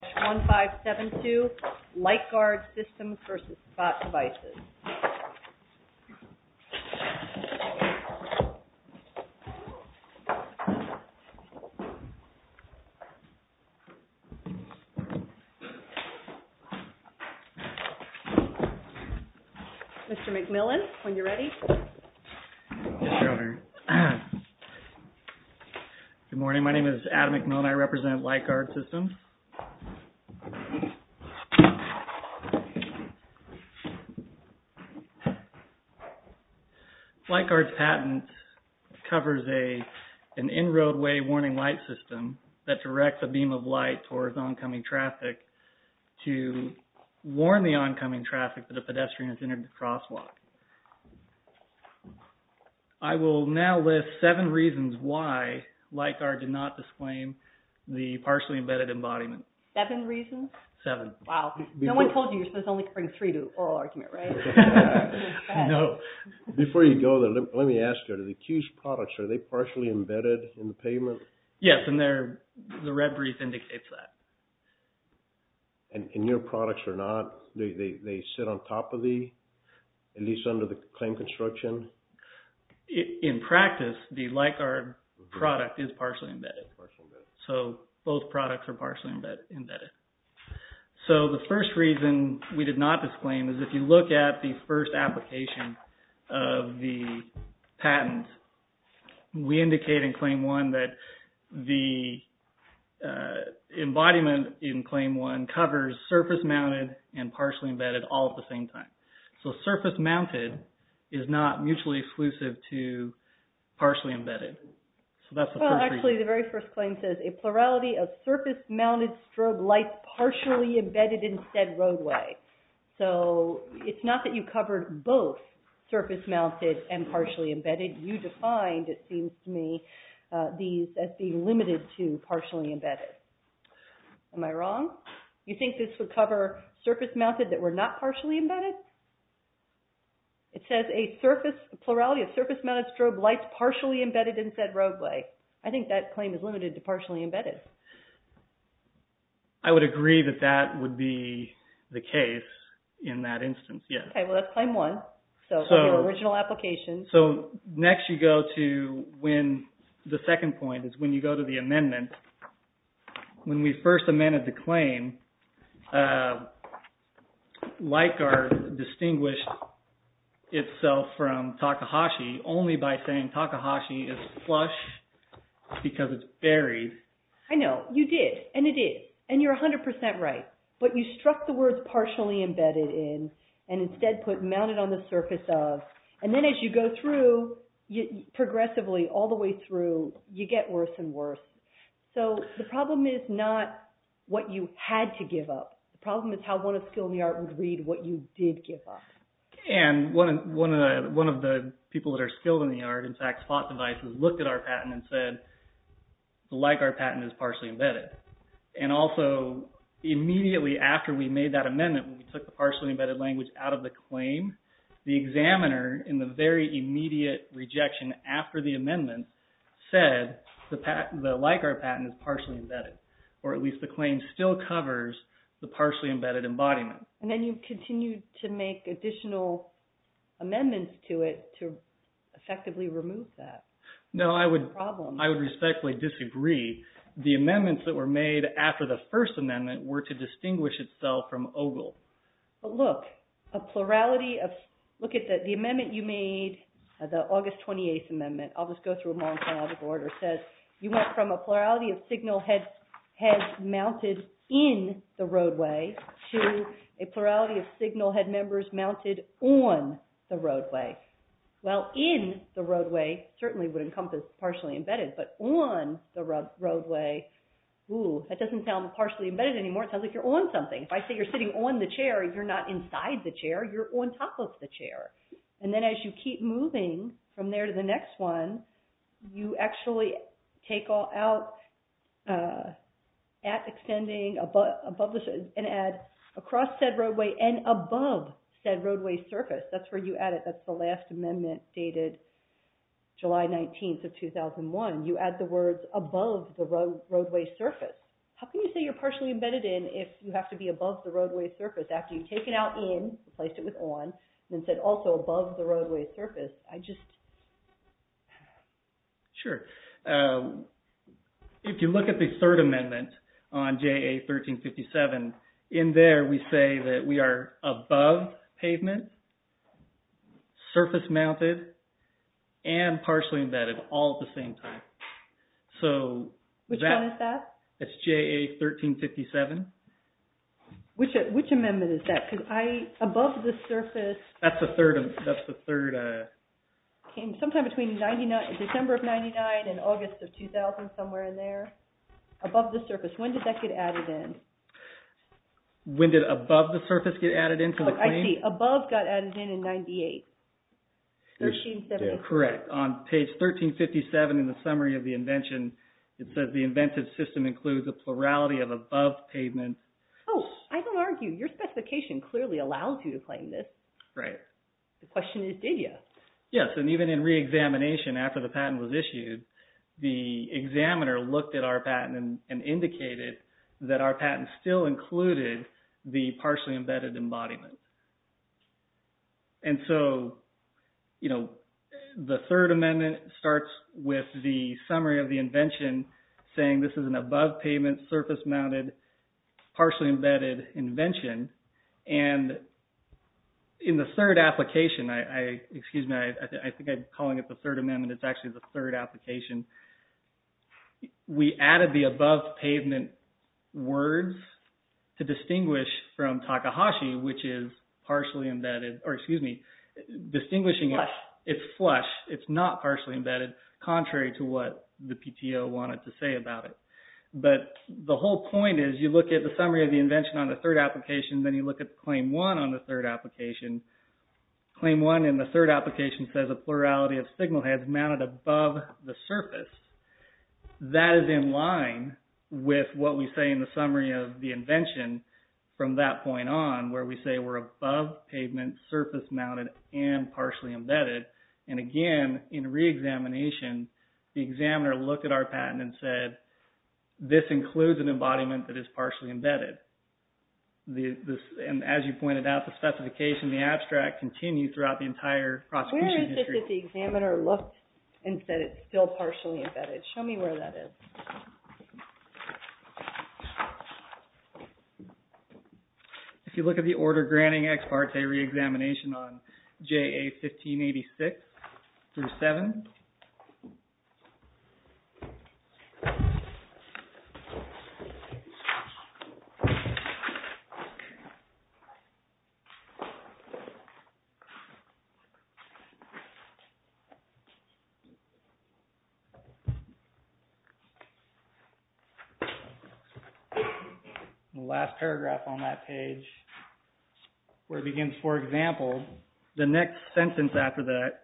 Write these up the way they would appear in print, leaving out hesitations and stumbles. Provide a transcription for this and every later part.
1572, LightGuard Systems versus Spot Devices. Mr. McMillan, when you're ready. Yes, Your Honor. Good morning. My name is Adam McMillan. I represent LightGuard Systems. LightGuard's patent covers an in-roadway warning light system that directs a beam of light towards oncoming traffic to warn the oncoming traffic that a pedestrian has entered the crosswalk. I will now list 7 reasons why LightGuard did not disclaim the partially embedded embodiment. 7 reasons? 7. Wow. No one told you you're supposed to only bring 3 to oral argument, right? No. Before you go there, let me ask you, the accused products, are they partially embedded in the pavement? Yes, and the red brief indicates that. And your products are not? They sit on top of at least under the claim construction? In practice, the LightGuard product is partially embedded. So both products are partially embedded. So the first reason we did not disclaim is if you look at the first application of the patent, we indicate in Claim 1 that the embodiment in Claim 1 covers surface-mounted and partially embedded all at the same time. So surface-mounted is not mutually exclusive to partially embedded. So that's the first reason. Well, actually, the very first claim says a plurality of surface-mounted strobe lights partially embedded in said roadway. So it's not that you covered both surface-mounted and partially embedded. You defined, it seems to me, these as being limited to partially embedded. Am I wrong? You think this would cover surface-mounted that were not partially embedded? It says a plurality of surface-mounted strobe lights partially embedded in said roadway. I think that claim is limited to partially embedded. I would agree that that would be the case in that instance, yes. Okay, well, that's Claim 1. So your original application. So next you go to when the second point is when you go to the amendment. When we first amended the claim, LightGuard distinguished itself from Takahashi only by saying Takahashi is flush because it's buried. I know, you did, and it is, and you're 100% right. But you struck the words partially embedded in and instead put mounted on the surface of. And then as you go through, progressively all the way through, you get worse and worse. So the problem is not what you had to give up. The problem is how one of skill in the art would read what you did give up. And one of the people that are skilled in the art, in fact, Spot Devices, looked at our patent and said the LightGuard patent is partially embedded. And also, immediately after we made that amendment, when we took the partially embedded language out of the claim, the examiner, in the very immediate rejection after the amendment, said the LightGuard patent is partially embedded, or at least the claim still covers the partially embedded embodiment. And then you continued to make additional amendments to it to effectively remove that. No, I would respectfully disagree. The amendments that were made after the first amendment were to distinguish itself from Ogle. But look, look at the amendment you made, the August 28th amendment. I'll just go through them all in chronological order. It says you went from a plurality of signal heads mounted in the roadway to a plurality of signal head members mounted on the roadway. Well, in the roadway certainly would encompass partially embedded, but on the roadway, that doesn't sound partially embedded anymore. It sounds like you're on something. If I say you're sitting on the chair, you're not inside the chair, you're on top of the chair. And then as you keep moving from there to the next one, you actually take out at extending above the and add across said roadway and above said roadway surface. That's where you add it. That's the last amendment dated July 19th of 2001. You add the words above the roadway surface. How can you say you're partially embedded in if you have to be above the roadway surface after you've taken out in, replaced it with on, and then said also above the roadway surface? Sure. If you look at the Third Amendment on JA 1357, in there we say that we are above pavement, surface mounted, and partially embedded all at the same time. So which one is that? It's JA 1357. Which amendment is that? Because above the surface. That's the third. Came sometime between December of '99 and August of 2000, somewhere in there. Above the surface. When did that get added in? When did above the surface get added into the claim? I see. Above got added in '98. 1370. Yeah, correct. On page 1357 in the summary of the invention, it says the inventive system includes a plurality of above pavement. Oh, I don't argue. Your specification clearly allows you to claim this. Right. The question is, did you? Yes, and even in re-examination after the patent was issued, the examiner looked at our patent and indicated that our patent still included the partially embedded embodiment. And so, the Third Amendment starts with the summary of the invention saying this is an above pavement, surface mounted, partially embedded invention. And in the third application, I think I'm calling it the Third Amendment. It's actually the third application. We added the above pavement words to distinguish from Takahashi, which is partially embedded, distinguishing flush. It's flush. It's not partially embedded, contrary to what the PTO wanted to say about it. But the whole point is you look at the summary of the invention on the third application, then you look at Claim 1 on the third application. Claim 1 in the third application says a plurality of signal heads mounted above the surface. That is in line with what we say in the summary of the invention from that point on, where we say we're above pavement, surface mounted, and partially embedded. And again, in re-examination, the examiner looked at our patent and said, this includes an embodiment that is partially embedded. And as you pointed out, the specification, the abstract, continue throughout the entire prosecution history. Where is it that the examiner looked and said it's still partially embedded? Show me where that is. If you look at the order granting ex parte re-examination on JA 1586 through 7, the last paragraph on that page, where it begins, for example, the next sentence after that,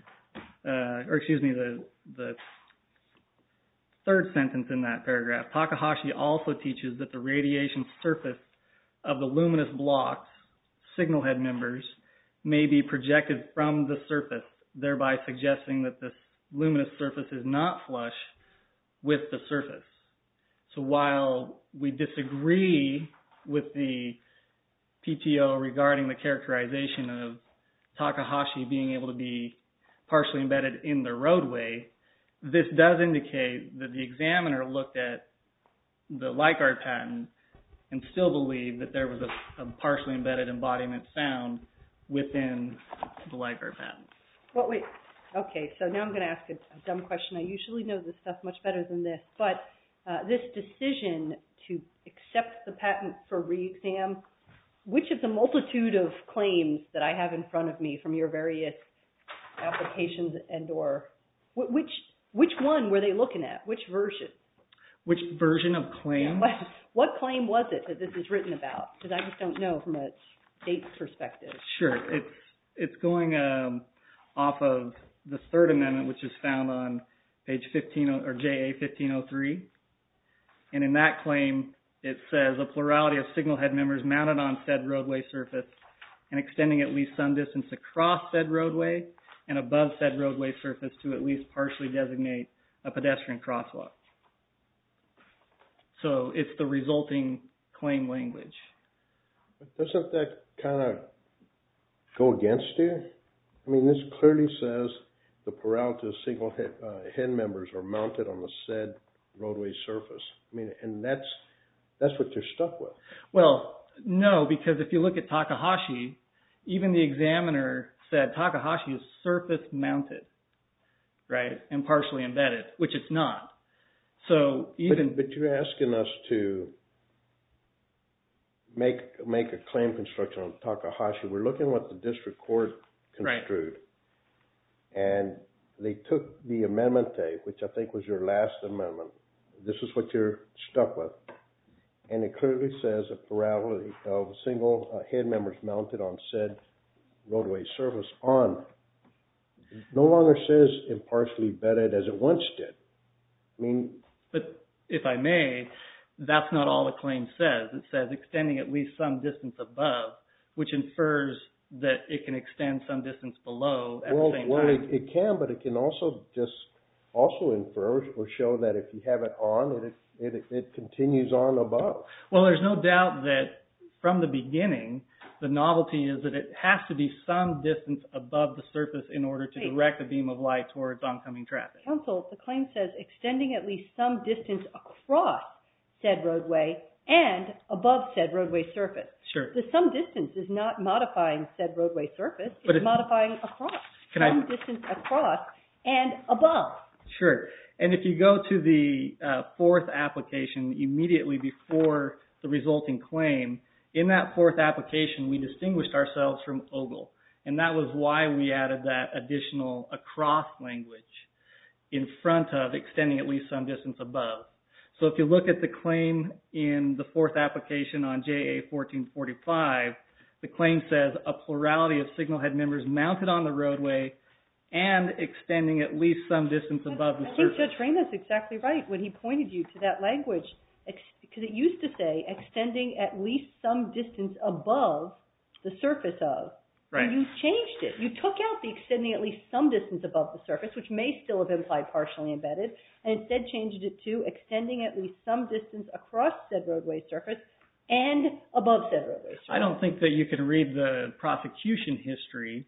the third sentence in that paragraph, Takahashi also teaches that the radiation surface of the luminous blocks, signal head members, may be projected from the surface, thereby suggesting that this luminous surface is not flush with the surface. So while we disagree with the PTO regarding the characterization of Takahashi being able to be partially embedded in the roadway, this does indicate that the examiner looked at the Leichhardt patent and still believed that there was a partially embedded embodiment found within the Leichhardt patent. Well, wait. Okay, so now I'm going to ask a dumb question. I usually know this stuff much better than this, but this decision to accept the patent for re-exam, which of the multitude of claims that I have in front of me from your various applications and or which one were they looking at? Which version? Which version of claim? Yeah, what claim was it that this is written about? Because I just don't know from a date perspective. Sure. It's going off of the Third Amendment, which is found on page 15 or JA 1503. And in that claim, it says a plurality of signal head members mounted on said roadway surface and extending at least some distance across said roadway and above said roadway surface to at least partially designate a pedestrian crosswalk. So it's the resulting claim language. But doesn't that kind of go against you? I mean, this clearly says the plurality of single head members are mounted on the said roadway surface. I mean, and that's what you're stuck with. Well, no, because if you look at Takahashi, even the examiner said Takahashi is surface mounted, right, and partially embedded, which it's not. So even but you're asking us to make a claim construction on Takahashi. We're looking at what the district court construed, right. And they took the amendment A, which I think was your last amendment. This is what you're stuck with, and it clearly says a plurality of single head members mounted on said roadway surface on. It no longer says impartially embedded as it once did. I mean, but if I may, that's not all the claim says. It says extending at least some distance above, which infers that it can extend some distance below at the same time. Well, it can, but it can also infer or show that if you have it on, it continues on above. Well, there's no doubt that from the beginning, the novelty is that it has to be some distance above the surface in order to direct a beam of light towards oncoming traffic. Counsel, the claim says extending at least some distance across said roadway and above said roadway surface. Sure. The some distance is not modifying said roadway surface. It's modifying across. Distance across and above. Sure. And if you go to the fourth application immediately before the resulting claim, in that fourth application, we distinguished ourselves from Ogle. And that was why we added that additional across language in front of extending at least some distance above. So if you look at the claim in the fourth application on JA 1445, the claim says a plurality of signal head members mounted on the roadway and extending at least some distance above the surface. I think Judge Reyna's exactly right when he pointed you to that language, because it used to say extending at least some distance above the surface of. Right. And you changed it. You took out the extending at least some distance above the surface, which may still have implied partially embedded, and instead changed it to extending at least some distance across said roadway surface and above said roadway surface. I don't think that you can read the prosecution history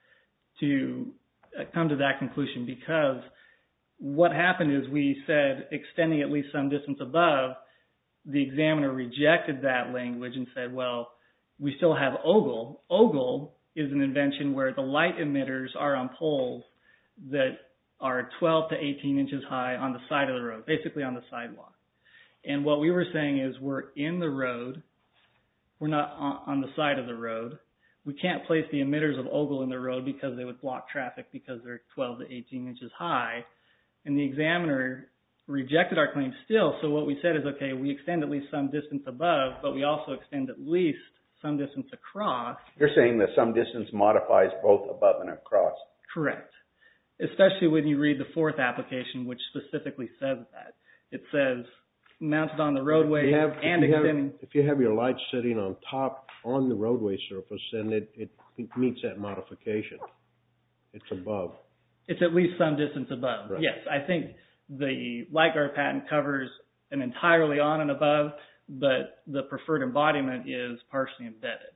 to come to that conclusion, because what happened is we said extending at least some distance above. The examiner rejected that language and said, well, we still have Ogle. Ogle is an invention where the light emitters are on poles that are 12 to 18 inches high on the side of the road, basically on the sidewalk. And what we were saying is we're in the road. We're not on the side of the road. We can't place the emitters of Ogle in the road because they would block traffic because they're 12 to 18 inches high. And the examiner rejected our claim still. So what we said is, okay, we extend at least some distance above, but we also extend at least some distance across. You're saying that some distance modifies both above and across. Correct. Especially when you read the fourth application, which specifically says that. It says mounted on the roadway extending. If you have your light sitting on top on the roadway surface, then it meets that modification. It's above. It's at least some distance above. Right. Yes, I think the light guard patent covers an entirely on and above, but the preferred embodiment is partially embedded.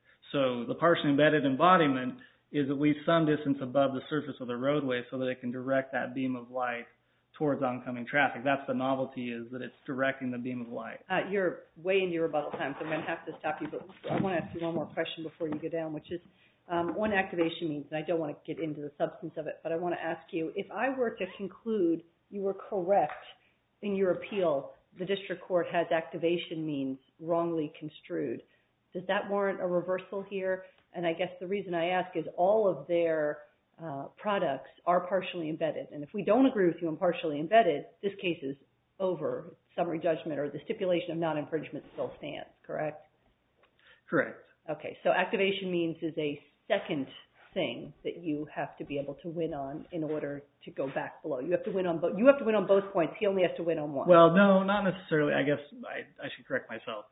So the partially embedded embodiment is at least some distance above the surface of the roadway so that it can direct that beam of light towards oncoming traffic. That's the novelty, is that it's directing the beam of light. You're way into your rebuttal time, so I'm going to have to stop you, but I want to ask you one more question before you go down, which is what activation means, and I don't want to get into the substance of it, but I want to ask you, if I were to conclude you were correct in your appeal, the district court has activation means wrongly construed, does that warrant a reversal here? And I guess the reason I ask is all of their products are partially embedded. And if we don't agree with you on partially embedded, this case is over. Summary judgment or the stipulation of non-infringement still stands, correct? Correct. Okay, so activation means is a second thing that you have to be able to win on in order to go back below. You have to win on both. You have to win on both points. He only has to win on one. Well, no, not necessarily. I guess I should correct myself.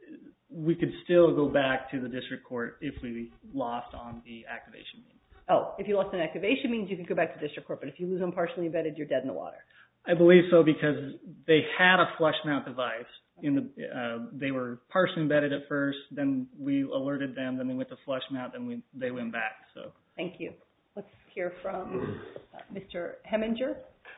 We could still go back to the district court if we lost on the activation means. Oh, if you lost on activation means you could go back to district court, but if you lose on partially embedded, you're dead in the water. I believe so because they had a flush mount device. They were partially embedded at first, then we alerted them, then they went to flush mount, then they went back. So thank you. Let's hear from Mr. Heminger.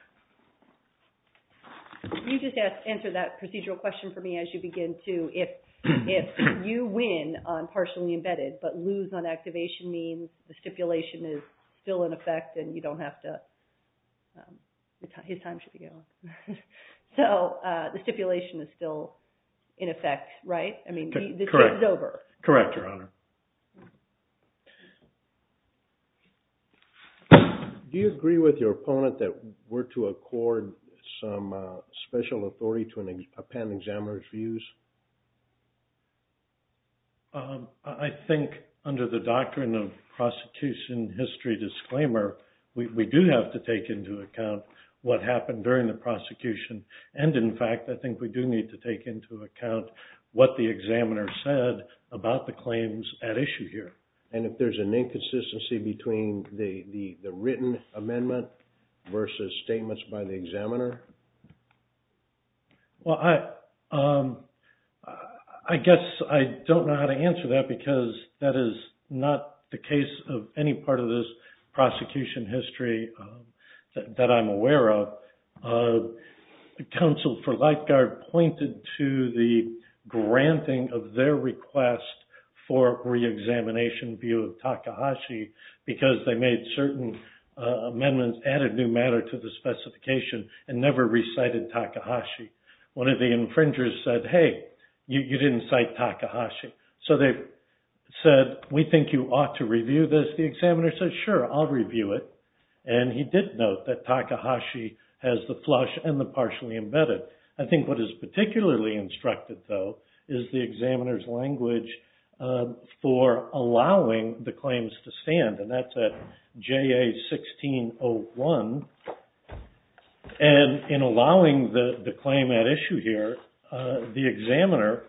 Can you just answer that procedural question for me as you begin to, if you win on partially embedded but lose on activation, means the stipulation is still in effect and you don't have to, his time should be going. So the stipulation is still in effect, right? I mean, the case is over. Correct, Your Honor. Do you agree with your opponent that we're to accord some special authority to a patent examiner's views? I think under the doctrine of prosecution history disclaimer, we do have to take into account what happened during the prosecution. And in fact, I think we do need to take into account what the examiner said about the claims at issue here. And if there's an inconsistency between the written amendment versus statements by the examiner? Well, I guess I don't know how to answer that because that is not the case of any part of this prosecution history that I'm aware of. The counsel for Lifeguard pointed to the granting of their request for re-examination view of Takahashi because they made certain amendments, added new matter to the specification, and never recited Takahashi. One of the infringers said, hey, you didn't cite Takahashi. So they said, we think you ought to review this. The examiner said, sure, I'll review it. And he did note that Takahashi has the flush and the partially embedded. I think what is particularly instructed, though, is the examiner's language for allowing the claims to stand, and that's at JA 1601. And in allowing the claim at issue here, the examiner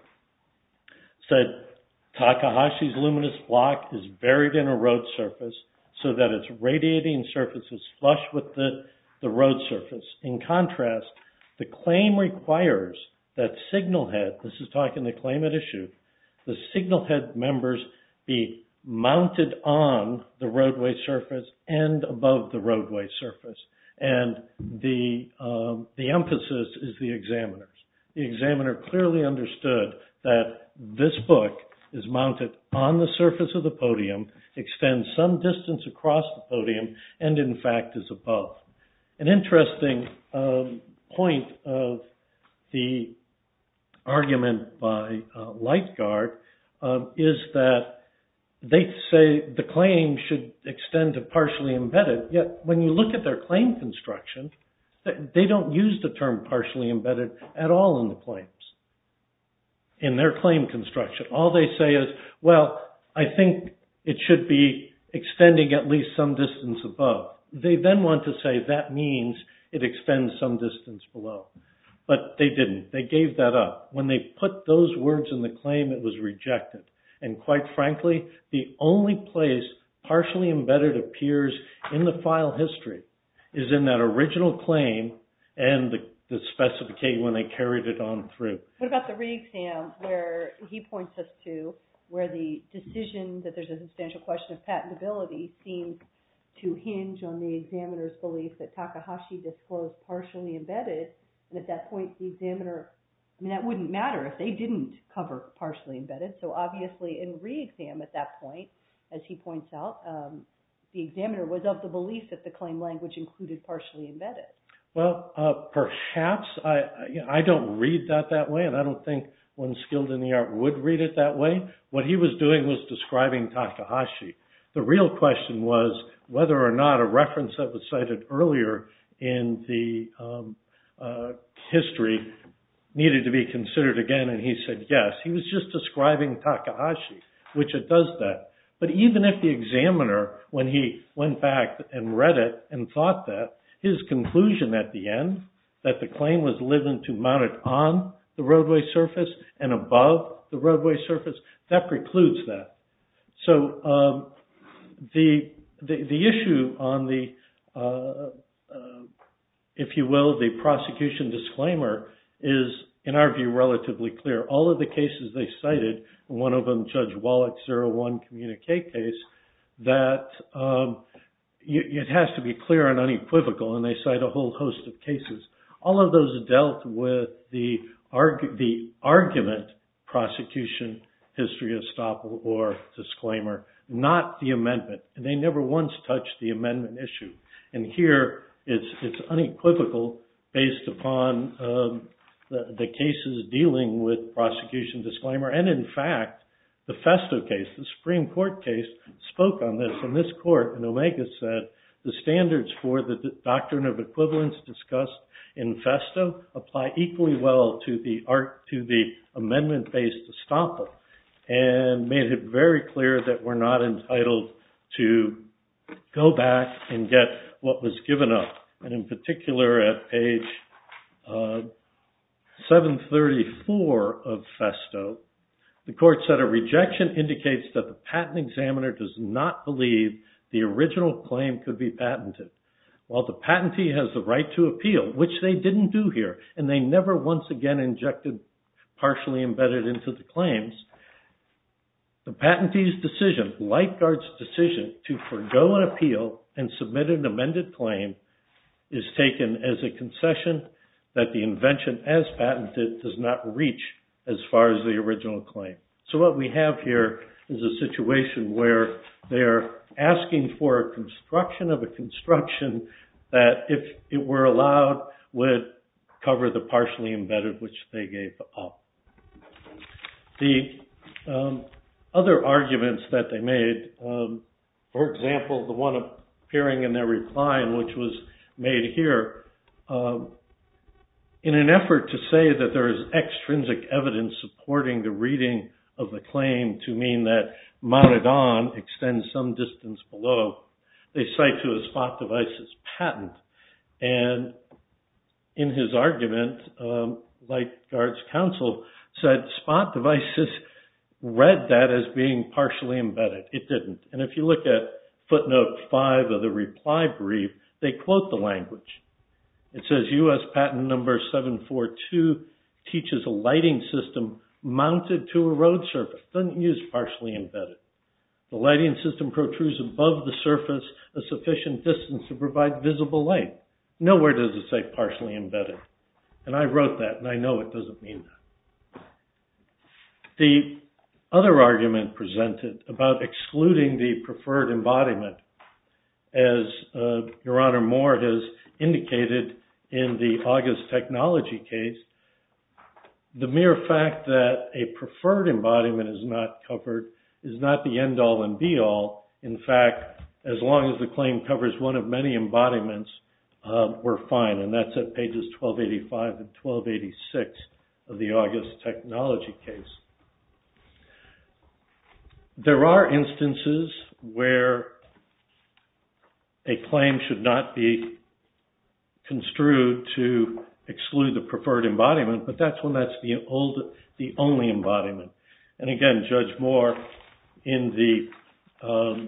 said Takahashi's luminous block is buried in a road surface so that its radiating surface is flush with the road surface. In contrast, the claim requires that signal head, this is talking the claim at issue, the signal head members be mounted on the roadway surface and above the roadway surface. And the emphasis is the examiner's. The examiner clearly understood that this book is mounted on the surface of the podium, extends some distance across the podium, and in fact is above. An interesting point of the argument by Lifeguard is that they say the claim should extend to partially embedded, yet when you look at their claim construction, they don't use the term partially embedded at all in the claims. In their claim construction, all they say is, well, I think it should be extending at least some distance above. They then want to say that means it extends some distance below. But they didn't. They gave that up. When they put those words in the claim, it was rejected. And quite frankly, the only place partially embedded appears in the file history is in that original claim and the specification when they carried it on through. What about the re-exam where he points us to where the decision that there's a substantial question of patentability seems to hinge on the examiner's belief that Takahashi disclosed partially embedded, and at that point the examiner, I mean, that wouldn't matter if they didn't cover partially embedded. So obviously in re-exam at that point, as he points out, the examiner was of the belief that the claim language included partially embedded. Well, perhaps. I don't read that way, and I don't think one skilled in the art would read it that way. What he was doing was describing Takahashi. The real question was whether or not a reference that was cited earlier in the history needed to be considered again, and he said yes. He was just describing Takahashi, which it does that. But even if the examiner, when he went back and read it and thought that, his conclusion at the end, that the claim was limited to mount it on the roadway surface and above the roadway surface, that precludes that. So the issue on the if you will, the prosecution disclaimer is, in our view, relatively clear. All of the cases they cited, one of them, Judge Wallach's 01 communique case, that it has to be clear and unequivocal, and they cite a whole host of cases. All of those dealt with the argument prosecution history estoppel or disclaimer, not the amendment. And they never once touched the amendment issue. And here it's unequivocal based upon the cases dealing with prosecution disclaimer. And in fact, the Festo case, the Supreme Court case, spoke on this. And this court in Omega said the standards for the doctrine of equivalence discussed in Festo apply equally well to the amendment-based estoppel, and made it very clear that we're not entitled to go back and get what was given up. And in particular, at page 734 of Festo, the court said a rejection indicates that the patent examiner does not believe the original claim could be patented. While the patentee has the right to appeal, which they didn't do here, and they never once again injected partially embedded into the claims, the patentee's decision, Lightguard's decision, to forgo an appeal and submit an amended claim is taken as a concession that the invention as patented does not reach as far as the original claim. So what we have here is a situation where they're asking for a construction of a construction that, if it were allowed, would cover the partially embedded, which they gave up. The other arguments that they made, for example, the one appearing in their reply and which was made here, in an effort to say that there is extrinsic evidence supporting the reading of the claim to mean that mounted on extends some distance below, they cite to a Spot Devices patent. And in his argument, Lightguard's counsel said Spot Devices read that as being partially embedded. It didn't. And if you look at footnote 5 of the reply brief, they quote the language. It says, U.S. patent number 742 teaches a lighting system mounted to a road surface. Doesn't use partially embedded. The lighting system protrudes above the surface a sufficient distance to provide visible light. Nowhere does it say partially embedded. And I wrote that, and I know it doesn't mean that. The other argument presented about excluding the preferred embodiment, as Your Honor Moore has indicated in the August Technology case, the mere fact that a preferred embodiment is not covered is not the end-all and be-all. In fact, as long as the claim covers one of many embodiments, we're fine. And that's at pages 1285 and 1286 of the August Technology case. There are instances where a claim should not be construed to exclude the preferred embodiment, but that's when that's the only embodiment. And again, Judge Moore, in the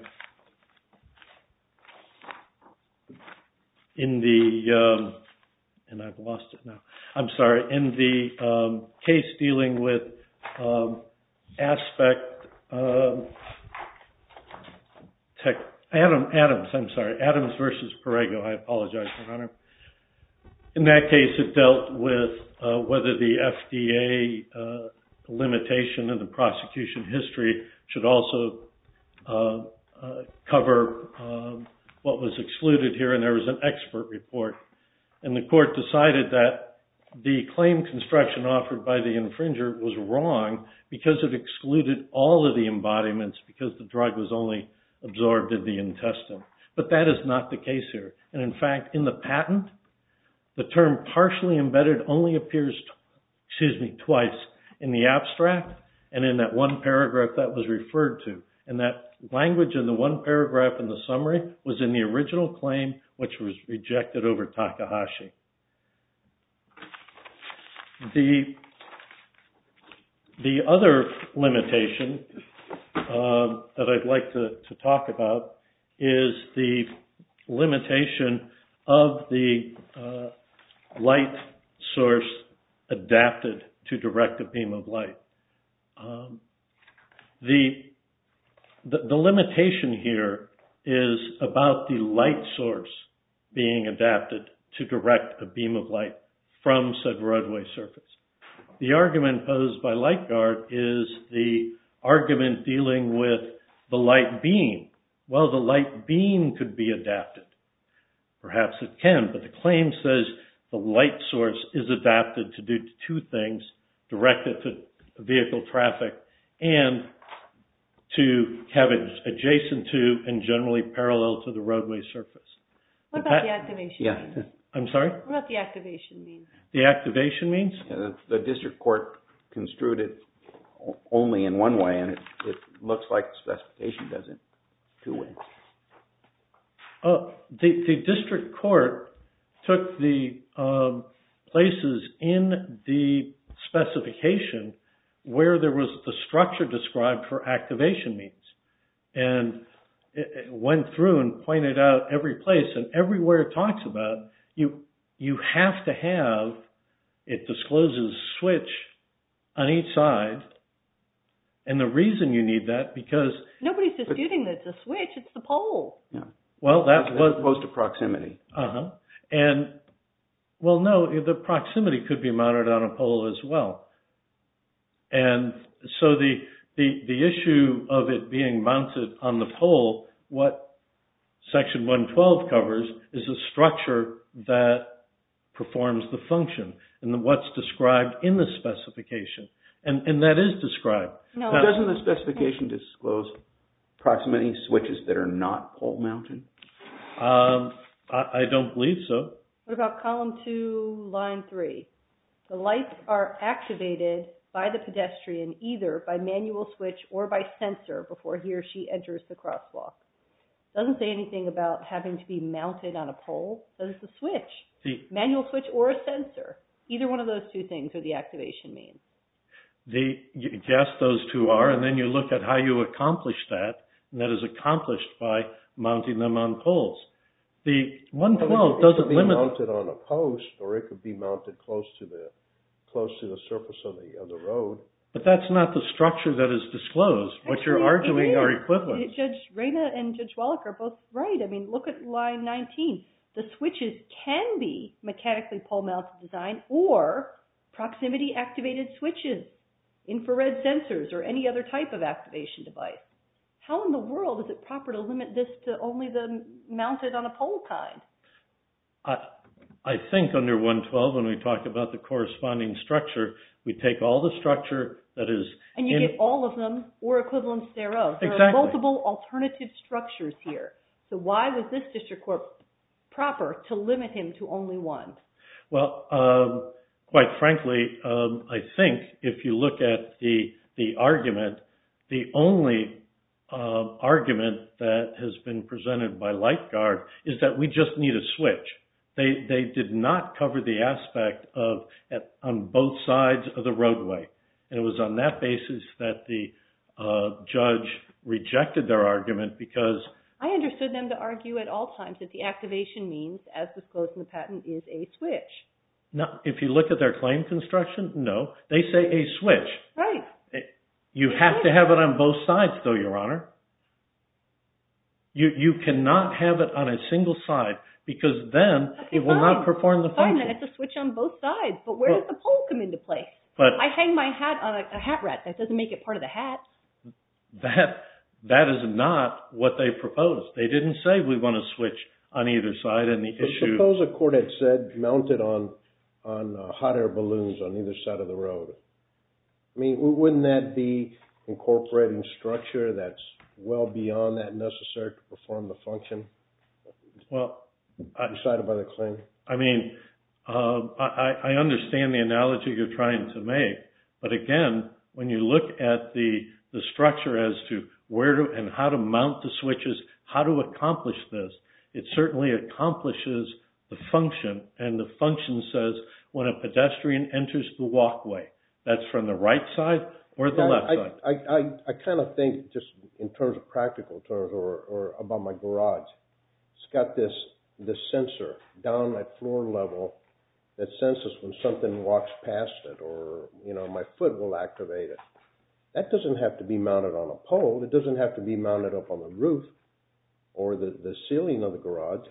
and I've lost it now. I'm sorry. In the case dealing with Adams versus Perego. I apologize, Your Honor. In that case, it dealt with whether the FDA limitation in the prosecution history should also cover what was excluded here, and there was an expert report. And the court decided that the claim construction offered by the infringer was wrong because it excluded all of the embodiments because the drug was only absorbed in the intestine. But that is not the case here. And in fact, in the patent, the term partially embedded only appears twice, in the abstract and in that one paragraph that was referred to. And that language in the one paragraph in the summary was in the original claim, which was rejected over Takahashi. The other limitation that I'd like to talk about is the limitation of the light source adapted to direct a beam of light. The limitation here is about the light source being adapted to direct a beam of light from said roadway surface. The argument posed by LightGuard is the argument dealing with the light beam. Well, the light beam could be adapted. Perhaps it can, but the claim says the light source is adapted to do two things: direct it to vehicle traffic and to have it adjacent to and generally parallel to the roadway surface. What about the activation means? I'm sorry? What about the activation means? The activation means? Yeah, the district court construed it only in one way, and it looks like the specification does it two ways. The district court took the places in the specification where there was the structure described for activation means, and it went through and pointed out every place, and everywhere it talks about you have to have, it discloses switch on each side, and the reason you need that because nobody's disputing that it's a switch; it's the pole. Yeah. Well, that was as opposed to proximity. And well, no, the proximity could be mounted on a pole as well, and so the issue of it being mounted on the pole, what Section 112 covers is a structure that performs the function, and what's described in the specification, and that is described. No. Now, doesn't the specification disclose proximity switches that are not pole mounted? I don't believe so. What about column 2, line 3? The lights are activated by the pedestrian either by manual switch or by sensor before he or she enters the crosswalk. Doesn't say anything about having to be mounted on a pole. It says it's a switch. Manual switch or a sensor. Either one of those two things are the activation means. Yes, those two are, and then you look at how you accomplish that, and that is accomplished by mounting them on poles. The 112 doesn't limit. It could be mounted on a post, or it could be mounted close to the surface of the road. But that's not the structure that is disclosed. Actually, what you're arguing are equivalent. Judge Reyna and Judge Wallach are both right. I mean, look at line 19. The switches can be mechanically pole-mounted design or proximity-activated switches, infrared sensors, or any other type of activation device. How in the world is it proper to limit this to only the mounted on a pole kind? I think under 112, when we talk about the corresponding structure, we take all the structure that is... And you get all of them or equivalents thereof. There Exactly. are multiple alternative structures here. So why was this district court proper to limit him to only one? Well, quite frankly, I think if you look at the argument, the only argument that has been presented by LightGuard is that we just need a switch. They did not cover the aspect of on both sides of the roadway. And it was on that basis that the judge rejected their argument because... I understood them to argue at all times that the activation means, as disclosed in the patent, is a switch. No, if you look at their claim construction, no. They say a switch. Right. You have to have it on both sides, though, Your Honor. You cannot have it on a single side because then it will not perform the function. Fine, then it's a switch on both sides. But where does the pole come into place? I hang my hat on a hat rack. That doesn't make it part of the hat. That is not what they proposed. They didn't say we want to switch on either side, and the issue... Suppose a court had said mounted on hot air balloons on either side of the road. I mean, wouldn't that be incorporating structure that's well beyond that necessary to perform the function? Well, decided by the claim. I mean, I understand the analogy you're trying to make, but again, when you look at the structure as to where to and how to mount the switches, how to accomplish this, it certainly accomplishes the function, and the function says when a pedestrian enters the walkway, that's from the right side or the left side. I kind of think just in terms of practical terms or about my garage, it's got this the sensor down at floor level that senses when something walks past it, or, my foot will activate it. That doesn't have to be mounted on a pole. It doesn't have to be mounted up on the roof or the ceiling of the garage.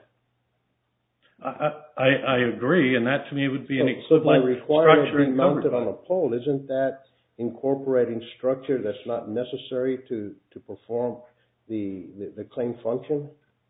I agree, and that to me would be an So by equivalent requiring structure it to be mounted covered on a pole, isn't that incorporating structure that's not necessary to perform the claim function?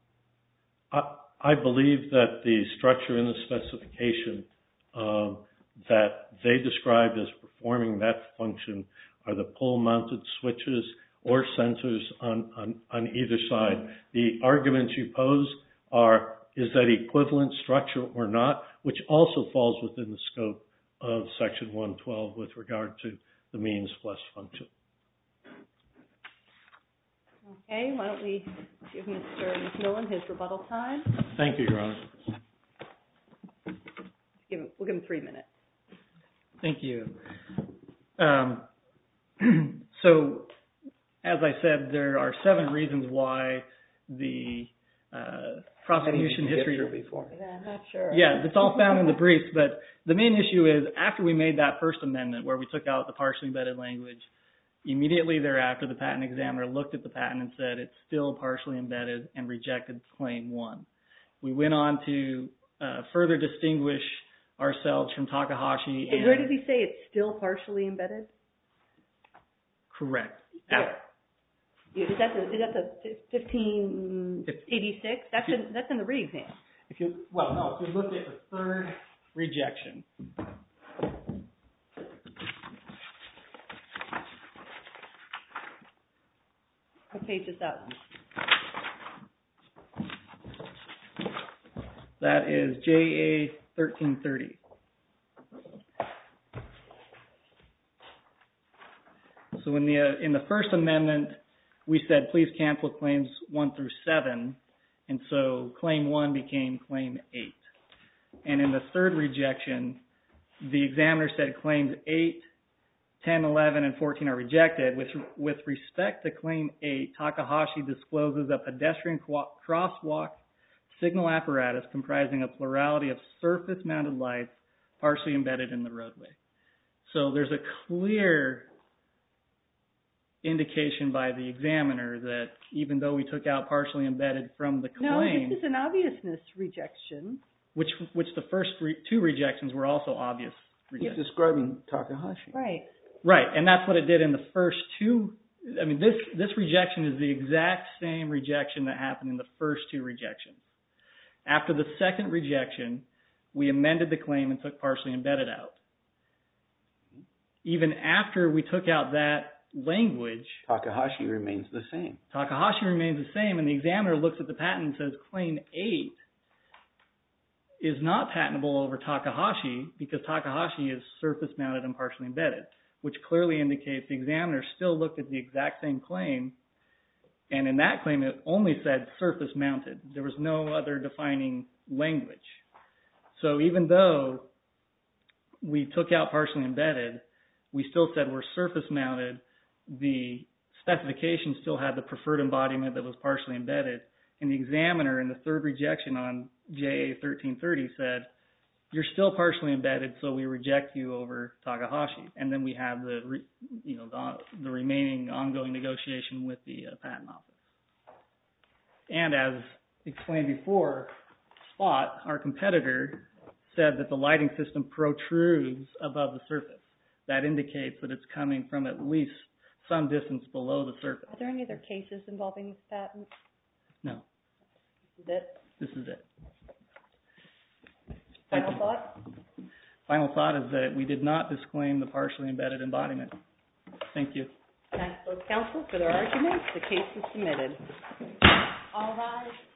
I believe that the structure in the specification that they described as performing that function are the pole-mounted switches or sensors on either side. The arguments you pose are, is that equivalent structure or not, which also falls within the scope of Section 112 with regard to the means plus function. Okay, why don't we give Mr. McMillan his rebuttal time? Thank you, Your Honor. We'll give him 3 minutes. Thank you. So, as I said, there are 7 reasons why the prosecution history... Yeah, I'm not sure. Yeah, it's all found in the briefs, but the main issue is after we made that first amendment where we took out the partially embedded language, immediately thereafter the patent examiner looked at the patent and said it's still partially embedded and rejected Claim 1. We went on to further distinguish ourselves from Takahashi. And where did he say it's still partially embedded? Correct. Where? Is that the 1586? That's in the re-exam. If you look at the third rejection. What page is that one? That is JA 1330. So in the First Amendment, we said please cancel claims 1 through 7, and so Claim 1 became Claim 8. And in the third rejection, the examiner said claims 8, 10, 11, and 14 are rejected. With respect to Claim 8, Takahashi discloses a pedestrian crosswalk signal apparatus comprising a plurality of surface-mounted lights partially embedded in the roadway. So there's a clear indication by the examiner that even though we took out partially embedded from the claim... No, this is an obviousness rejection. Which the first 2 rejections were also obvious rejections. He's describing Takahashi. Right. Right, and that's what it did in the first 2. I mean, this rejection is the exact same rejection that happened in the first 2 rejections. After the second rejection, we amended the claim and took partially embedded out. Even after we took out that language... Takahashi remains the same. Takahashi remains the same, and the examiner looks at the patent and says Claim 8 is not patentable over Takahashi because Takahashi is surface-mounted and partially embedded, which clearly indicates the examiner still looked at the exact same claim, and in that claim it only said surface-mounted. There was no other defining language. So even though we took out partially embedded, we still said we're surface-mounted. The specification still had the preferred embodiment that was partially embedded, and the examiner in the third rejection on JA 1330 said, you're still partially embedded, so we reject you over Takahashi. And then we have the remaining ongoing negotiation with the patent office. And as explained before, Spot, our competitor, said that the lighting system protrudes above the surface. That indicates that it's coming from at least some distance below the surface. Are there any other cases involving this patent? No. This is it? This is it. Final thought? Final thought is that we did not disclaim the partially embedded embodiment. Thank you. Thanks both counsel for their arguments. The case is submitted. All rise.